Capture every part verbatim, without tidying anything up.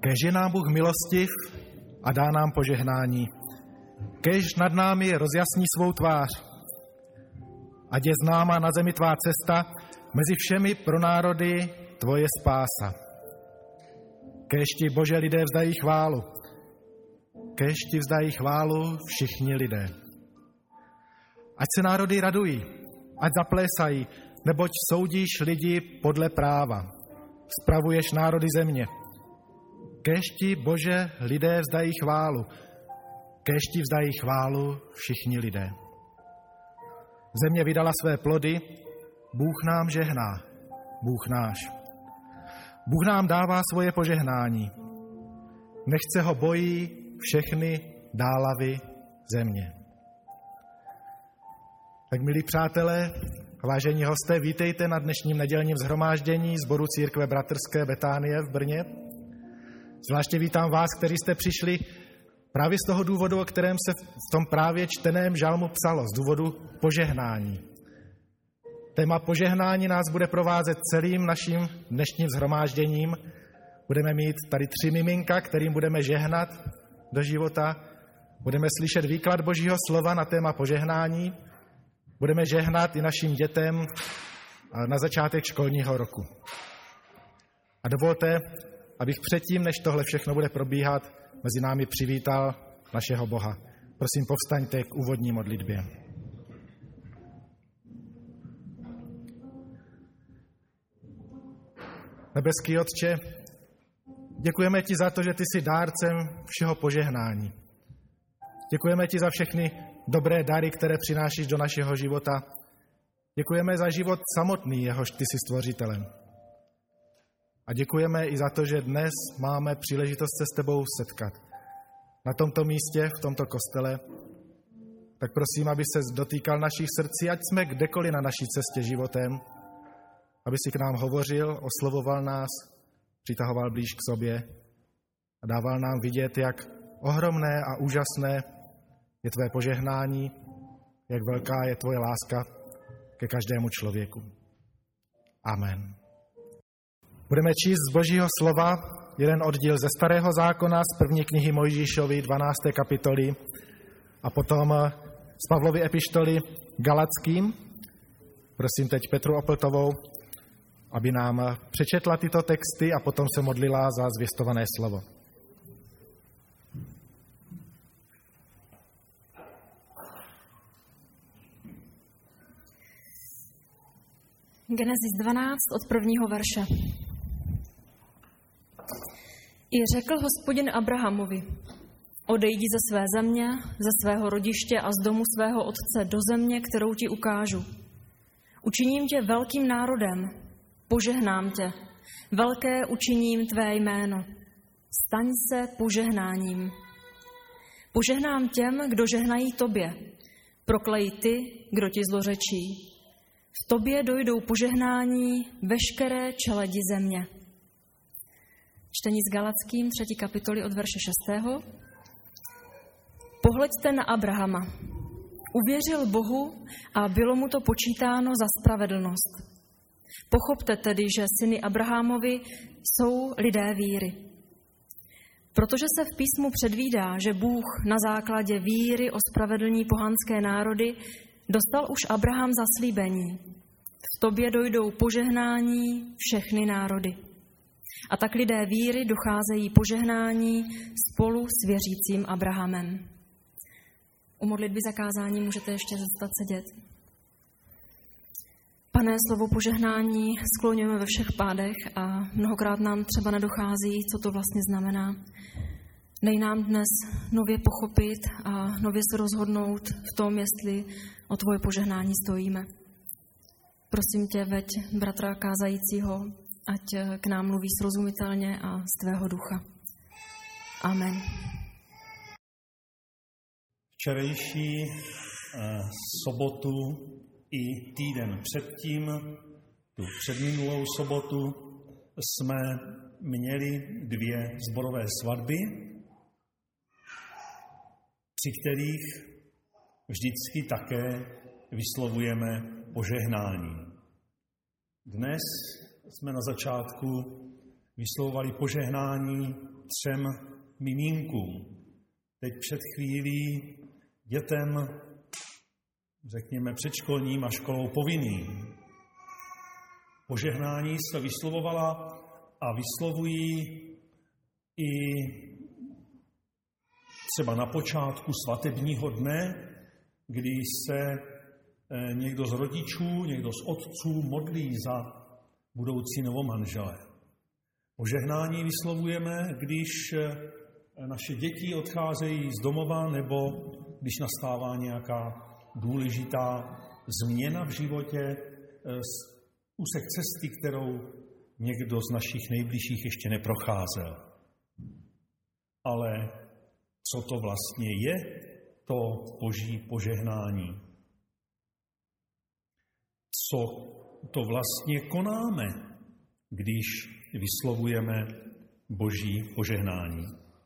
Kéž je nám Bůh milostiv a dá nám požehnání. Kéž nad námi rozjasní svou tvář. Ať je známa na zemi tvá cesta, mezi všemi pro národy tvoje spása. Kéž ti, Bože, lidé vzdají chválu. Kéž ti vzdají chválu všichni lidé. Ať se národy radují, ať zaplésají, neboť soudíš lidi podle práva. Spravuješ národy země. Kéž ti, Bože, lidé vzdají chválu. Kéž ti vzdají chválu všichni lidé. Země vydala své plody, Bůh nám žehná, Bůh náš. Bůh nám dává svoje požehnání. Nechť se ho bojí všechny dálavy země. Tak, milí přátelé, vážení hosté, vítejte na dnešním nedělním shromáždění sboru Církve bratrské Betánie v Brně. Zvláště vítám vás, kteří jste přišli právě z toho důvodu, o kterém se v tom právě čteném žalmu psalo, z důvodu požehnání. Téma požehnání nás bude provázet celým naším dnešním shromážděním. Budeme mít tady tři miminka, kterým budeme žehnat do života. Budeme slyšet výklad Božího slova na téma požehnání. Budeme žehnat i našim dětem na začátek školního roku. A dovolte, abych předtím, než tohle všechno bude probíhat, mezi námi přivítal našeho Boha. Prosím, povstaňte k úvodní modlitbě. Nebeský Otče, děkujeme ti za to, že ty jsi dárcem všeho požehnání. Děkujeme ti za všechny dobré dary, které přinášíš do našeho života. Děkujeme za život samotný, jehož ty jsi stvořitelem. A děkujeme i za to, že dnes máme příležitost se s tebou setkat. Na tomto místě, v tomto kostele. Tak prosím, aby ses dotýkal našich srdcí, ať jsme kdekoliv na naší cestě životem, aby si k nám hovořil, oslovoval nás, přitahoval blíž k sobě a dával nám vidět, jak ohromné a úžasné je tvé požehnání, jak velká je tvoje láska ke každému člověku. Amen. Budeme číst z Božího slova jeden oddíl ze Starého zákona, z první knihy Mojžíšovy, dvanácté kapitoly, a potom z Pavlovy epištoly Galackým. Prosím teď Petru Opltovou, aby nám přečetla tyto texty a potom se modlila za zvěstované slovo. Genesis dvanáct od prvního verše. I řekl Hospodin Abrahamovi, odejdi ze své země, ze svého rodiště a z domu svého otce do země, kterou ti ukážu. Učiním tě velkým národem, požehnám tě, velké učiním tvé jméno. Staň se požehnáním. Požehnám těm, kdo žehnají tobě, proklej ty, kdo ti zlořečí. V tobě dojdou požehnání veškeré čeledi země. Čtení s Galackým, třetí kapitoly od verše šestého. Pohleďte na Abrahama. Uvěřil Bohu a bylo mu to počítáno za spravedlnost. Pochopte tedy, že syny Abrahamovi jsou lidé víry. Protože se v písmu předvídá, že Bůh na základě víry ospravedlní pohanské národy, dostal už Abraham zaslíbení. V tobě dojdou požehnání všechny národy. A tak lidé víry docházejí požehnání spolu s věřícím Abrahamem. U modlitby zakázání můžete ještě zůstat sedět. Pane, slovo požehnání skloňujeme ve všech pádech a mnohokrát nám třeba nedochází, co to vlastně znamená. Dej nám dnes nově pochopit a nově se rozhodnout v tom, jestli o tvoje požehnání stojíme. Prosím tě, veď bratra kázajícího, ať k nám mluví srozumitelně a z tvého ducha. Amen. Včerejší eh, sobotu i týden předtím, tu předminulou sobotu, jsme měli dvě sborové svatby, při kterých vždycky také vyslovujeme požehnání. Dnes jsme na začátku vyslovovali požehnání třem miminkům. Teď před chvílí dětem, řekněme předškolním a školou povinným. Požehnání se vyslovovala a vyslovují i třeba na počátku svatebního dne, kdy se někdo z rodičů, někdo z otců modlí za budoucí novomanžele. Požehnání vyslovujeme, když naše děti odcházejí z domova nebo když nastává nějaká důležitá změna v životě, úsek cesty, kterou někdo z našich nejbližších ještě neprocházel. Ale co to vlastně je, to Boží požehnání? Co to vlastně konáme, když vyslovujeme Boží požehnání?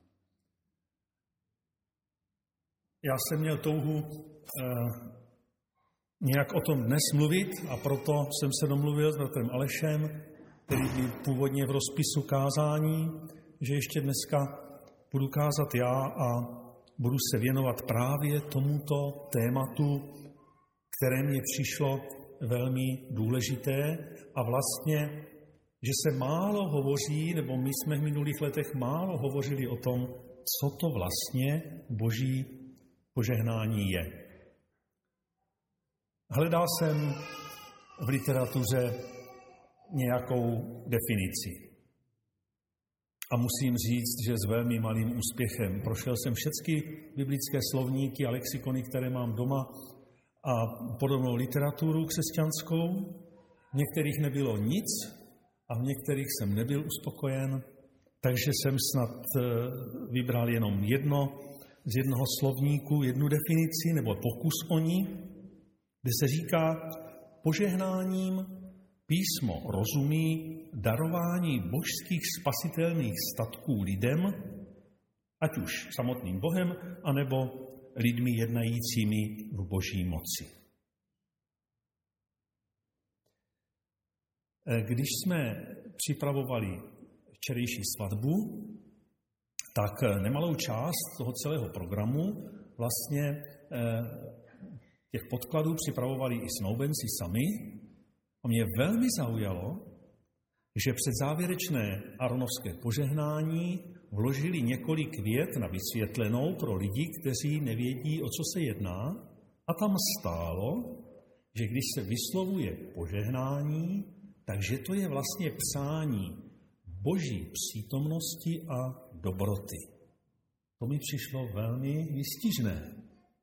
Já jsem měl touhu eh, nějak o tom dnes mluvit a proto jsem se domluvil s bratrem Alešem, který byl původně v rozpisu kázání, že ještě dneska budu kázat já a budu se věnovat právě tomuto tématu, které mně přišlo velmi důležité a vlastně, že se málo hovoří, nebo my jsme v minulých letech málo hovořili o tom, co to vlastně Boží požehnání je. Hledal jsem v literatuře nějakou definici. A musím říct, že s velmi malým úspěchem. Prošel jsem všechny biblické slovníky a lexikony, které mám doma, a podobnou literaturu křesťanskou. V některých nebylo nic a v některých jsem nebyl uspokojen, takže jsem snad vybral jenom jedno z jednoho slovníku, jednu definici nebo pokus o ní, kde se říká, požehnáním písmo rozumí darování božských spasitelných statků lidem, ať už samotným Bohem, anebo lidmi jednajícími v Boží moci. Když jsme připravovali včerejší svatbu, tak nemalou část toho celého programu vlastně těch podkladů připravovali i snoubenci sami. A mě velmi zaujalo, že před závěrečné aronovské požehnání vložili několik vět na vysvětlenou pro lidi, kteří nevědí, o co se jedná. A tam stálo, že když se vyslovuje požehnání, takže to je vlastně přání Boží přítomnosti a dobroty. To mi přišlo velmi výstižné.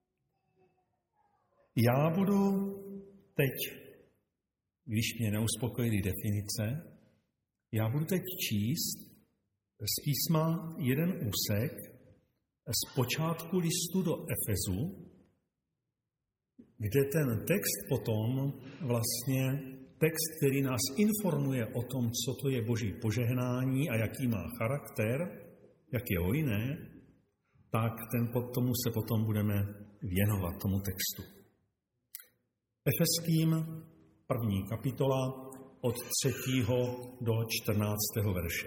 Já budu teď, když mě neuspokojily definice, já budu teď číst z písma jeden úsek z počátku listu do Efezu, kde ten text potom vlastně, text, který nás informuje o tom, co to je Boží požehnání a jaký má charakter, jak je hojné, tak ten, tomu se potom budeme věnovat, tomu textu. Efeským první kapitola od třetího do čtrnáctého verše.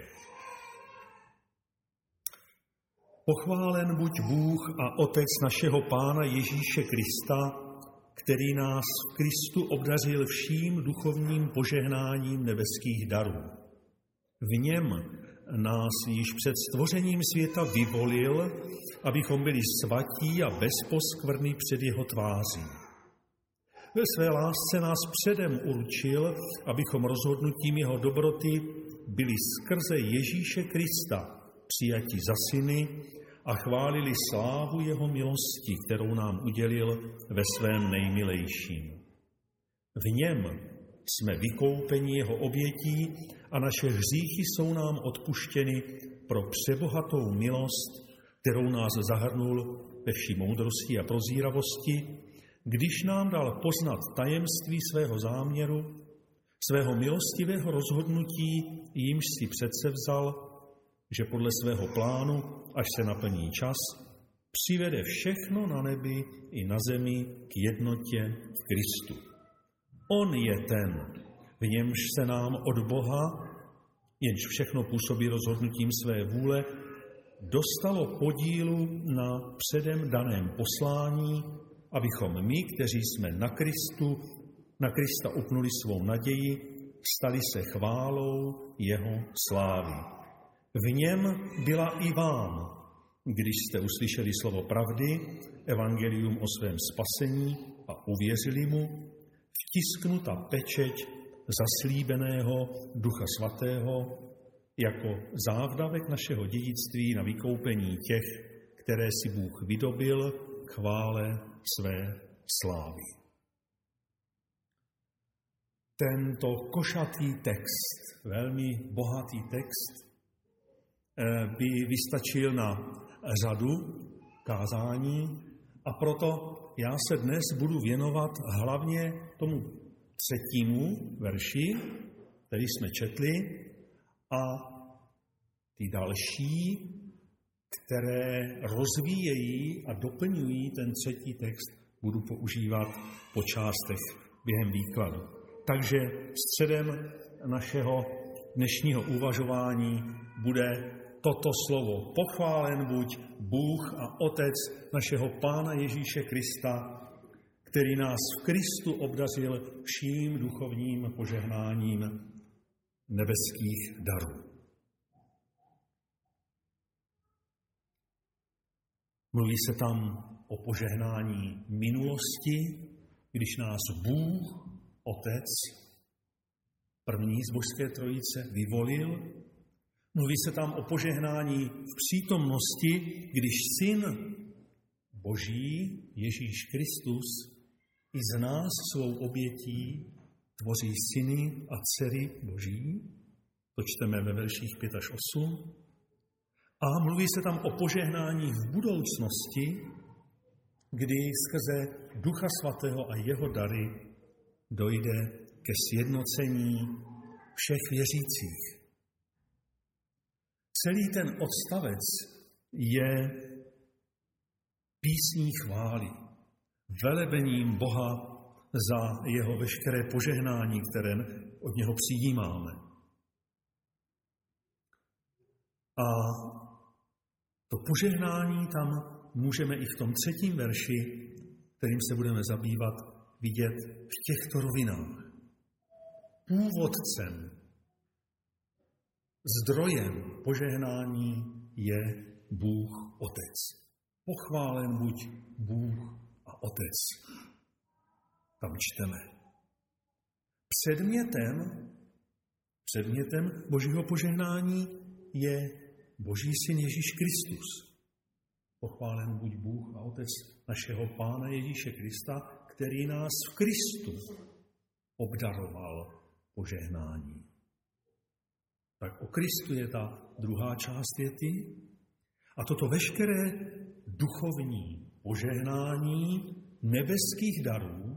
Pochválen buď Bůh a Otec našeho Pána Ježíše Krista, který nás v Kristu obdařil vším duchovním požehnáním nebeských darů. V něm nás již před stvořením světa vyvolil, abychom byli svatí a bezposkvrny před jeho tváří. Ve své lásce nás předem určil, abychom rozhodnutím jeho dobroty byli skrze Ježíše Krista přijati za syny a chválili slávu jeho milosti, kterou nám udělil ve svém nejmilejším. V něm jsme vykoupeni jeho obětí a naše hříchy jsou nám odpuštěny pro přebohatou milost, kterou nás zahrnul ve vší moudrosti a prozíravosti, když nám dal poznat tajemství svého záměru, svého milostivého rozhodnutí, jímž si předsevzal, že podle svého plánu, až se naplní čas, přivede všechno na nebi i na zemi k jednotě v Kristu. On je ten, v němž se nám od Boha, jenž všechno působí rozhodnutím své vůle, dostalo podílu na předem daném poslání, abychom my, kteří jsme na Kristu, na Krista upnuli svou naději, stali se chválou jeho slávy. V něm byla i vám, když jste uslyšeli slovo pravdy, evangelium o svém spasení a uvěřili mu, vtisknuta pečeť zaslíbeného Ducha Svatého jako závdavek našeho dědictví na vykoupení těch, které si Bůh vydobil k chvále své slávy. Tento košatý text, velmi bohatý text, by vystačil na řadu kázání a proto já se dnes budu věnovat hlavně tomu třetímu verši, který jsme četli, a ty další, které rozvíjejí a doplňují ten třetí text, budu používat po částech během výkladu. Takže středem našeho dnešního uvažování bude toto slovo. Pochválen buď Bůh a Otec našeho Pána Ježíše Krista, který nás v Kristu obdařil vším duchovním požehnáním nebeských darů. Mluví se tam o požehnání minulosti, když nás Bůh, Otec, první z božské trojice, vyvolil. Mluví se tam o požehnání v přítomnosti, když Syn Boží, Ježíš Kristus, i z nás svou obětí tvoří syny a dcery Boží. To čteme ve verších pět až osm. A mluví se tam o požehnání v budoucnosti, kdy skrze Ducha Svatého a jeho dary dojde ke sjednocení všech věřících. Celý ten odstavec je písní chvály, velebením Boha za jeho veškeré požehnání, které od něho přijímáme. A to požehnání tam můžeme i v tom třetím verši, kterým se budeme zabývat, vidět v těchto rovinách. Původcem, zdrojem požehnání je Bůh Otec. Pochválen buď Bůh a Otec. Tam čteme. Předmětem, předmětem Božího požehnání je Boží Syn Ježíš Kristus. Pochválen buď Bůh a Otec našeho Pána Ježíše Krista, který nás v Kristu obdaroval požehnání. Tak o Kristu je ta druhá část věty. A toto veškeré duchovní požehnání nebeských darů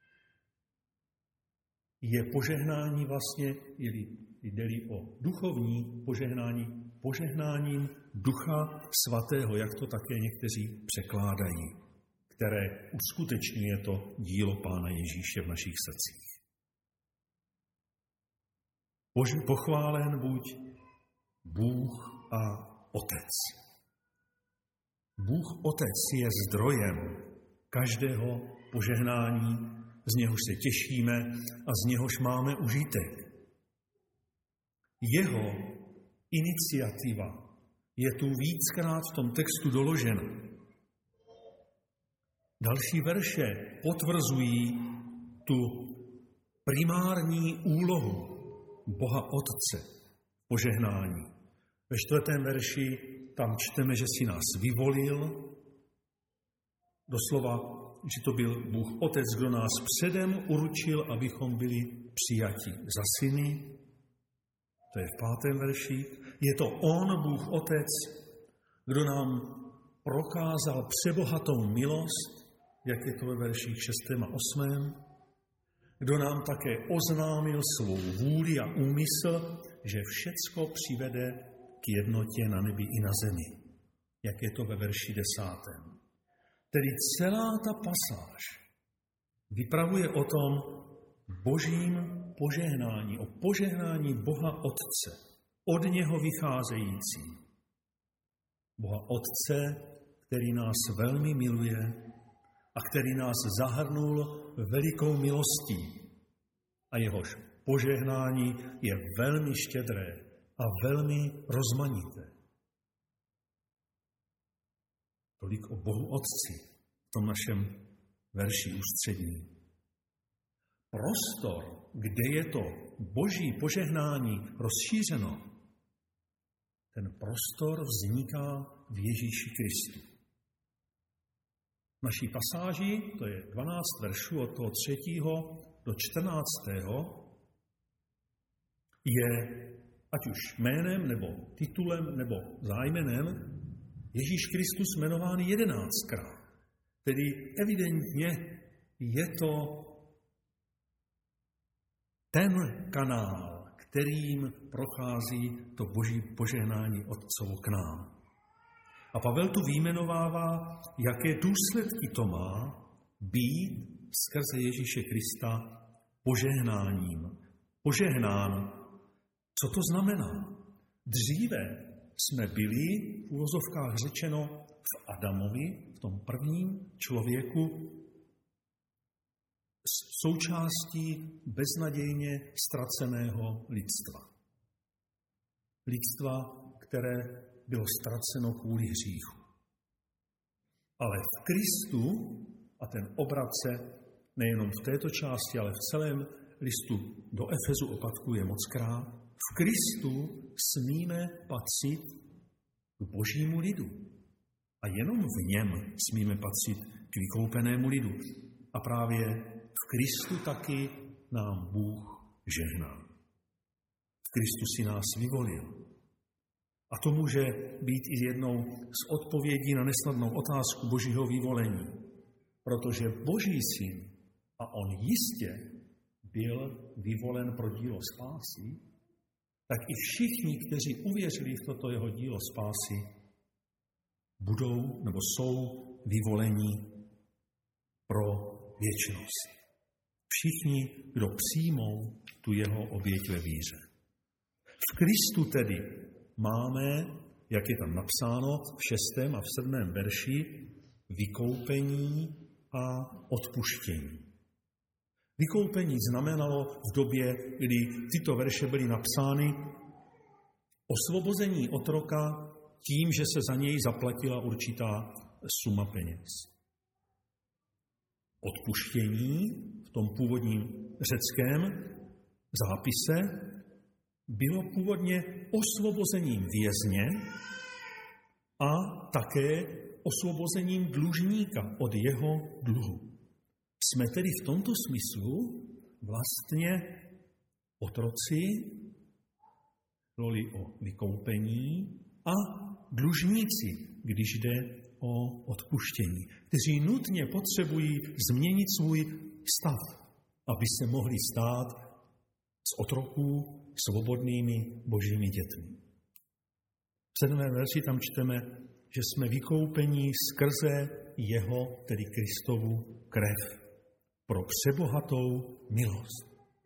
je požehnání vlastně, jde-li o duchovní požehnání, požehnáním Ducha Svatého, jak to také někteří překládají, které uskutečňuje to dílo Pána Ježíše v našich srdcích. Pochválen buď Bůh a Otec. Bůh Otec je zdrojem každého požehnání, z něhož se těšíme a z něhož máme užitek. Jeho iniciativa je tu víckrát v tom textu doložena. Další verše potvrzují tu primární úlohu Boha Otce v požehnání. Ve čtvrtém verši tam čteme, že si nás vyvolil, doslova, že to byl Bůh Otec, kdo nás předem určil, abychom byli přijati za syny. To je v pátém verši. Je to on, Bůh Otec, kdo nám prokázal přebohatou milost, jak je to ve verších šestém a osmém, kdo nám také oznámil svou vůli a úmysl, že všecko přivede k jednotě na nebi i na zemi, jak je to ve verši desátém. Tedy celá ta pasáž vypravuje o tom božím požehnání, o požehnání Boha Otce, od něho vycházející. Boha Otce, který nás velmi miluje a který nás zahrnul velikou milostí. A jehož požehnání je velmi štědré a velmi rozmanité. Tolik o Bohu Otci v tom našem verši ústřední. Prostor, kde je to Boží požehnání rozšířeno, ten prostor vzniká v Ježíši Kristu. V naší pasáži, to je dvanáct veršů od toho třetího do čtrnáctého, je ať už jménem, nebo titulem, nebo zájmenem Ježíš Kristus jmenován jedenáctkrát. Tedy evidentně je to ten kanál, kterým prochází to Boží požehnání Otcovo k nám. A Pavel tu vyjmenovává, jaké důsledky to má být skrze Ježíše Krista požehnáním. Požehnán. Co to znamená? Dříve jsme byli, v uvozovkách řečeno, v Adamovi, v tom prvním člověku, součástí beznadějně ztraceného lidstva. Lidstva, které bylo ztraceno kvůli hříchu. Ale v Kristu, a ten obrat se nejenom v této části, ale v celém listu do Efezu opakuje mockrát, v Kristu smíme patřit k Božímu lidu. A jenom v něm smíme patřit k vykoupenému lidu. A právě v Kristu taky nám Bůh žehná. V Kristu si nás vyvolil. A to může být i jednou z odpovědí na nesnadnou otázku Božího vyvolení. Protože Boží syn, a on jistě byl vyvolen pro dílo spásy, tak i všichni, kteří uvěřili v toto jeho dílo spásy, budou nebo jsou vyvoleni pro věčnost. Všichni, kdo přijmou tu jeho oběť ve víře. V Kristu tedy máme, jak je tam napsáno v šestém a v sedmém verši, vykoupení a odpuštění. Vykoupení znamenalo v době, kdy tyto verše byly napsány, osvobození otroka tím, že se za něj zaplatila určitá suma peněz. Odpuštění v tom původním řeckém zápise bylo původně osvobozením vězně a také osvobozením dlužníka od jeho dluhu. Jsme tedy v tomto smyslu vlastně otroci, roli o vykoupení, a dlužníci, když jde o odpuštění, kteří nutně potřebují změnit svůj stav, aby se mohli stát z otroků svobodnými Božími dětmi. V sedmém verši tam čteme, že jsme vykoupeni skrze jeho, tedy Kristovu krev, pro přebohatou milost.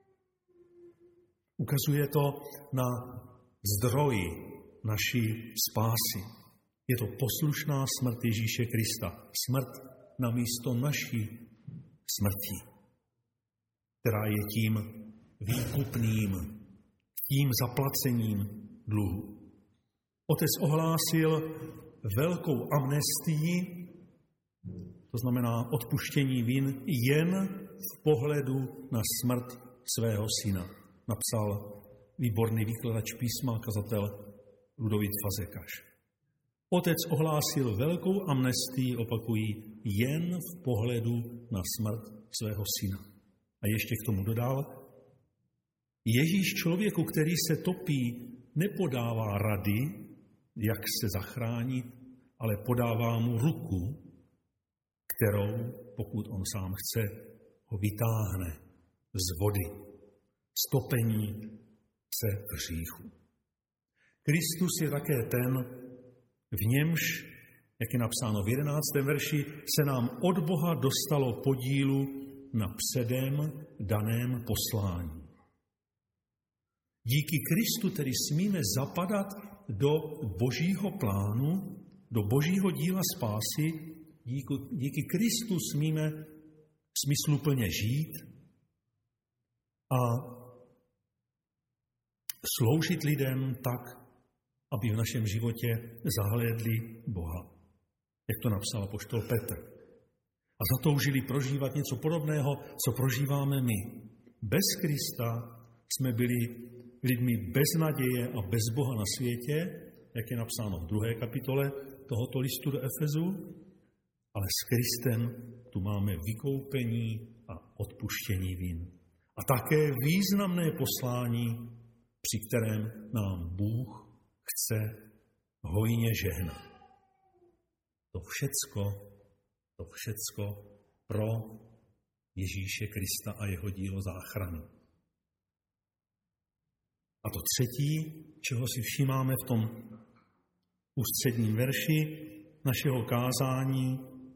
Ukazuje to na zdroj naší spásy. Je to poslušná smrt Ježíše Krista. Smrt na místo naší smrti, která je tím výkupným, tím zaplacením dluhu. Otec ohlásil velkou amnestii, to znamená odpuštění vin, jen v pohledu na smrt svého syna. Napsal výborný výkladač písma, kazatel Ludovít Fazekaš. Otec ohlásil velkou amnestii, opakují, jen v pohledu na smrt svého syna. A ještě k tomu dodal, Ježíš člověku, který se topí, nepodává rady, jak se zachránit, ale podává mu ruku, kterou, pokud on sám chce, ho vytáhne z vody, stopení se hříchu. Kristus je také ten, v němž, jak je napsáno v jedenáctém verši, se nám od Boha dostalo podílu na předem daném poslání. Díky Kristu tedy smíme zapadat do Božího plánu, do božího díla spásy díky, díky Kristu smíme smysluplně žít a sloužit lidem tak, aby v našem životě zahlédli Boha. Jak to napsal apoštol Petr. A zatoužili prožívat něco podobného, co prožíváme my. Bez Krista jsme byli lidmi bez naděje a bez Boha na světě, jak je napsáno v druhé kapitole tohoto listu do Efezu, ale s Kristem tu máme vykoupení a odpuštění vin. A také významné poslání, při kterém nám Bůh chce hojně žehnat. To všecko, to všecko pro Ježíše Krista a jeho dílo záchrany. A to třetí, čeho si všímáme v tom ústředním verši našeho kázání,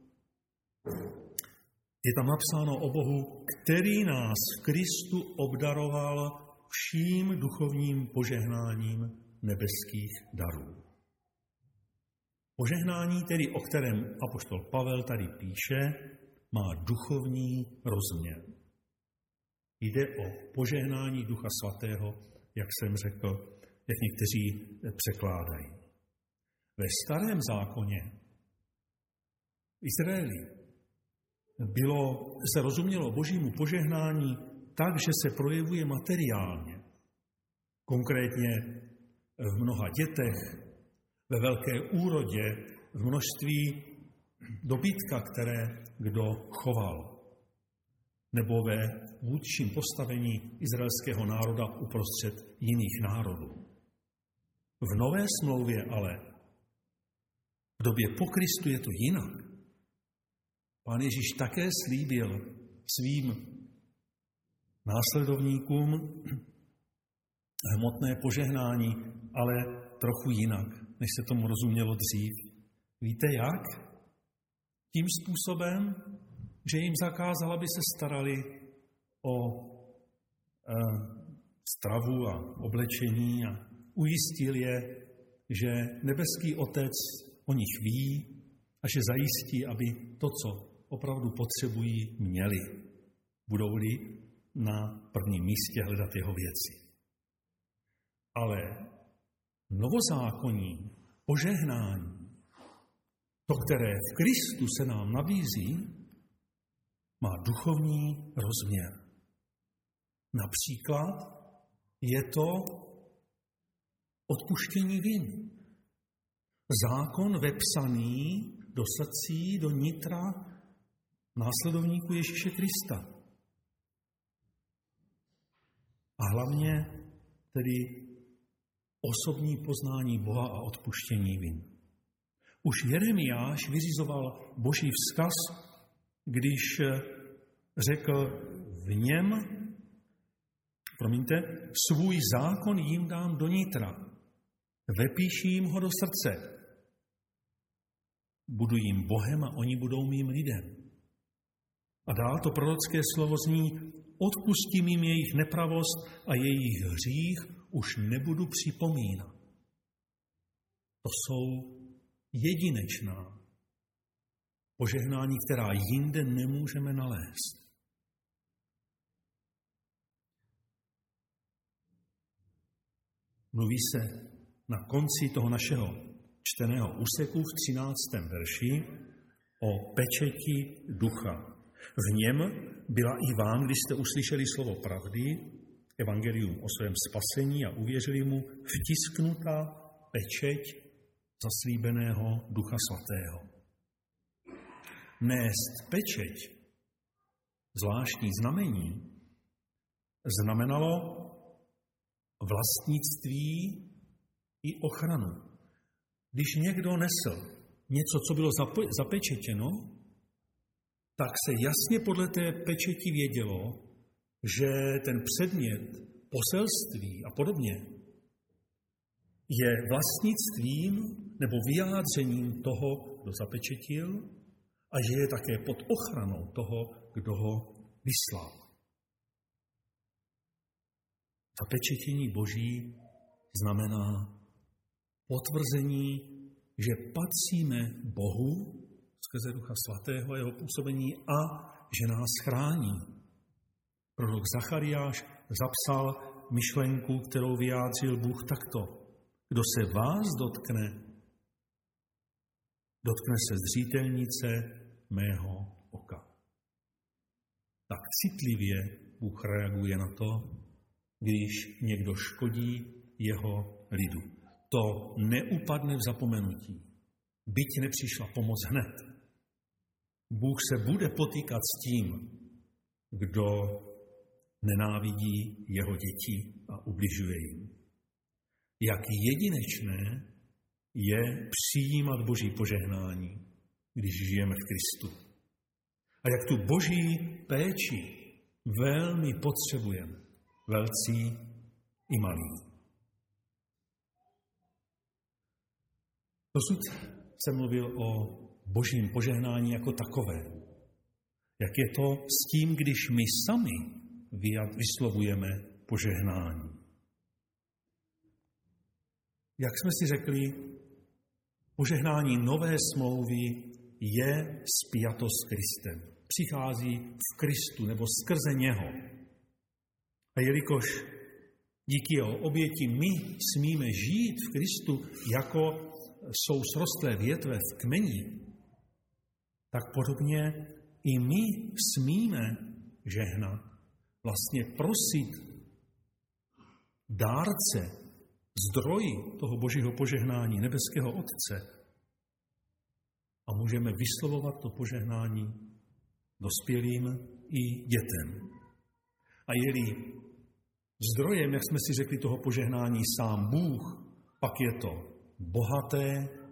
je tam napsáno o Bohu, který nás v Kristu obdaroval vším duchovním požehnáním nebeských darů. Požehnání, tedy o kterém apoštol Pavel tady píše, má duchovní rozměr. Jde o požehnání Ducha Svatého, jak jsem řekl, jak někteří překládají. Ve starém zákoně v Izraeli bylo, se rozumělo božímu požehnání tak, že se projevuje materiálně. Konkrétně v mnoha dětech, ve velké úrodě, v množství dobytka, které kdo choval, nebo ve vůdčím postavení izraelského národa uprostřed jiných národů. V nové smlouvě ale, v době po Kristu je to jinak. Pán Ježíš také slíbil svým následovníkům hmotné požehnání, ale trochu jinak, než se tomu rozumělo dřív. Víte jak? Tím způsobem, že jim zakázal, aby se starali o e, stravu a oblečení a ujistil je, že nebeský Otec o nich ví a že zajistí, aby to, co opravdu potřebují, měli. Budou-li na prvním místě hledat jeho věci. Ale novozákonní požehnání, to, které v Kristu se nám nabízí, má duchovní rozměr. Například je to odpuštění vin. Zákon vepsaný do srdcí, do nitra následovníků Ježíše Krista. A hlavně tedy osobní poznání Boha a odpuštění vin. Už Jeremiáš vyřizoval boží vzkaz, když řekl v něm, promiňte, svůj zákon jim dám do nitra, vepíším ho do srdce, budu jim Bohem a oni budou mým lidem. A dál to prorocké slovo zní, odpustím jim jejich nepravost a jejich hřích už nebudu připomínat. To jsou jedinečná požehnání, která jinde nemůžeme nalézt. Mluví se na konci toho našeho čteného úseku v třináctém verši o pečeti ducha. V něm byla i vám, když jste uslyšeli slovo pravdy, evangelium o svém spasení a uvěřili mu, vtisknutá pečeť zaslíbeného Ducha Svatého. Nést pečeť, zvláštní znamení, znamenalo vlastnictví i ochranu. Když někdo nesl něco, co bylo zapečetěno, tak se jasně podle té pečeti vědělo, že ten předmět, poselství a podobně je vlastnictvím nebo vyjádřením toho, kdo zapečetil a že je také pod ochranou toho, kdo ho vyslal. Zapečetění Boží znamená potvrzení, že patříme Bohu skrze Ducha Svatého a jeho působení a že nás chrání. Prorok Zachariáš zapsal myšlenku, kterou vyjádřil Bůh takto. Kdo se vás dotkne, dotkne se zřítelnice mého oka. Tak citlivě Bůh reaguje na to, když někdo škodí jeho lidu. To neupadne v zapomenutí. Byť nepřišla pomoc hned. Bůh se bude potýkat s tím, kdo nenávidí jeho děti a ubližuje jim. Jak jedinečné je přijímat Boží požehnání, když žijeme v Kristu. A jak tu Boží péči velmi potřebujeme, velcí i malí. Dosud jsem mluvil o Božím požehnání jako takové. Jak je to s tím, když my sami vyslovujeme požehnání. Jak jsme si řekli, požehnání nové smlouvy je spjato s Kristem. Přichází v Kristu nebo skrze něho. A jelikož díky jeho oběti my smíme žít v Kristu jako jsou srostlé větve v kmeni, tak podobně i my smíme žehnat, vlastně prosit dárce, zdroji toho Božího požehnání, nebeského Otce, a můžeme vyslovovat to požehnání dospělým i dětem. A je-li zdrojem, jak jsme si řekli, toho požehnání sám Bůh, pak je to bohaté,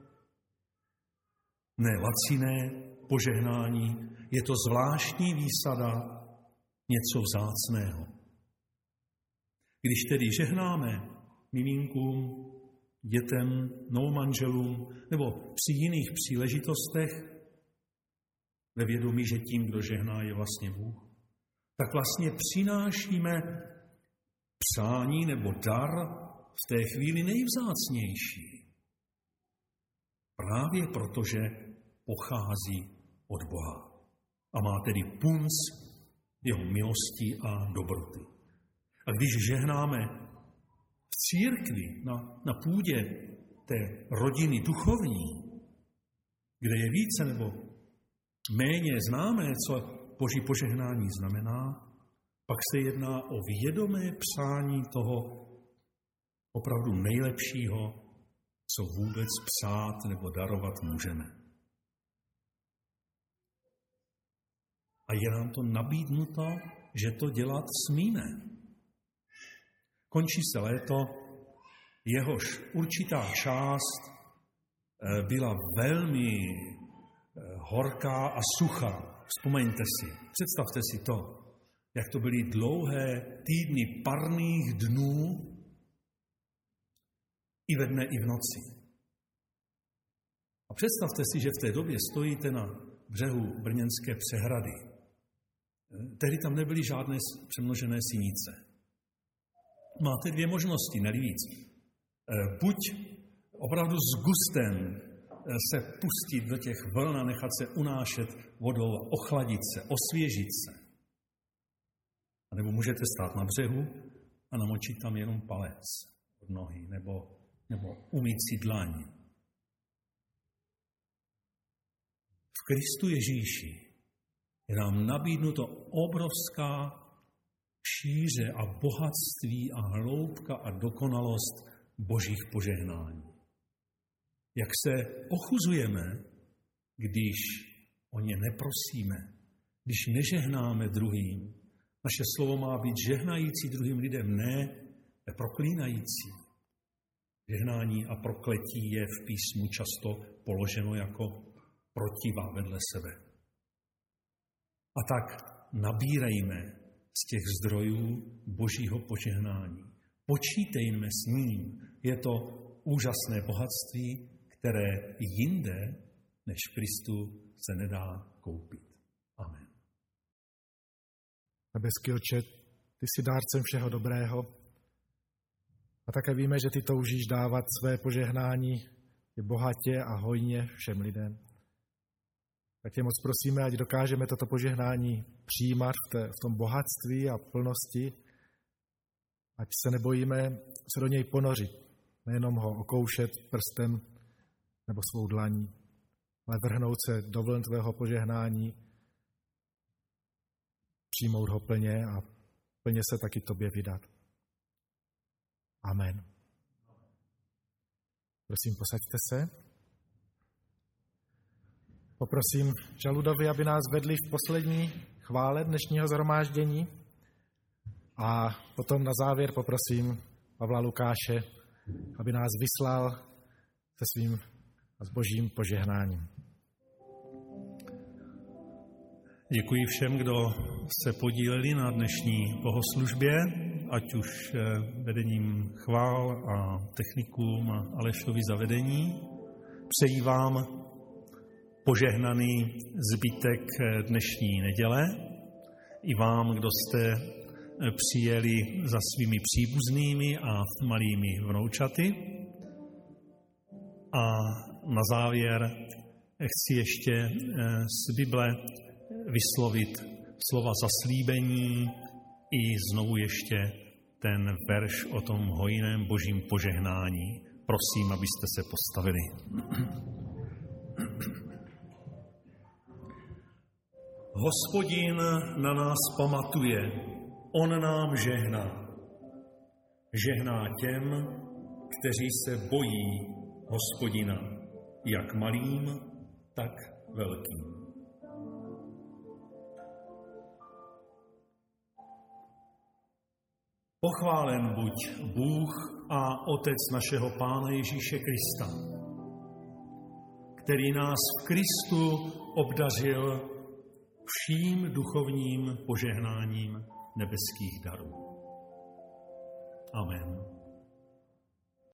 ne laciné požehnání, je to zvláštní výsada, něco vzácného. Když tedy žehnáme miminkům, dětem, novomanželům nebo při jiných příležitostech, ve vědomí, že tím, kdo žehná, je vlastně Bůh, tak vlastně přinášíme přání nebo dar v té chvíli nejvzácnější. Právě protože pochází od Boha a má tedy punc jeho milosti a dobroty. A když žehnáme v církvi, na, na půdě té rodiny duchovní, kde je více nebo méně známé, co Boží požehnání znamená, pak se jedná o vědomé přání toho opravdu nejlepšího, co vůbec přát nebo darovat můžeme. A je nám to nabídnuto, že to dělat smíme. Končí se léto, jehož určitá část byla velmi horká a suchá. Vzpomeňte si, představte si to, jak to byly dlouhé týdny parných dnů i ve dne, i v noci. A představte si, že v té době stojíte na břehu Brněnské přehrady. Tehdy tam nebyly žádné přemnožené sinice. Máte dvě možnosti, ne víc. Buď opravdu s gustem se pustit do těch vln a nechat se unášet vodou, ochladit se, osvěžit se. A nebo můžete stát na břehu a namočit tam jenom palec od nohy, nebo, nebo umýt si dlaň. V Kristu Ježíši je nám nabídnuto obrovská šíře a bohatství a hloubka a dokonalost Božích požehnání. Jak se ochuzujeme, když o ně neprosíme, když nežehnáme druhým. Naše slovo má být žehnající druhým lidem, ne proklínající. Žehnání a prokletí je v písmu často položeno jako protivá vedle sebe. A tak nabírejme z těch zdrojů Božího požehnání. Počítejme s ním. Je to úžasné bohatství, které jinde než v Kristu se nedá koupit. Amen. Nebeský Otče, ty jsi dárcem všeho dobrého a také víme, že ty toužíš dávat své požehnání je bohatě a hojně všem lidem. Tak tě moc prosíme, ať dokážeme toto požehnání přijímat v, té, v tom bohatství a plnosti, ať se nebojíme se do něj ponořit, nejenom ho okoušet prstem nebo svou dlaní, ale vrhnout se do vln tvého požehnání, přijmout ho plně a plně se taky tobě vydat. Amen. Prosím, posaďte se. Poprosím žaludovi, aby nás vedli v poslední chvále dnešního shromáždění a potom na závěr poprosím Pavla Lukáše, aby nás vyslal se svým a s božím požehnáním. Děkuji všem, kdo se podíleli na dnešní bohoslužbě, ať už vedením chvál a technikům a Alešovi za vedení. Přeji vám požehnaný zbytek dnešní neděle. I vám, kdo jste přijeli za svými příbuznými a malými vnoučaty. A na závěr chci ještě z Bible vyslovit slova zaslíbení i znovu ještě ten verš o tom hojném božím požehnání. Prosím, abyste se postavili. Hospodin na nás pamatuje, on nám žehná. Žehná těm, kteří se bojí Hospodina, jak malým, tak velkým. Pochválen buď Bůh a Otec našeho Pána Ježíše Krista, který nás v Kristu obdařil vším duchovním požehnáním nebeských darů. Amen.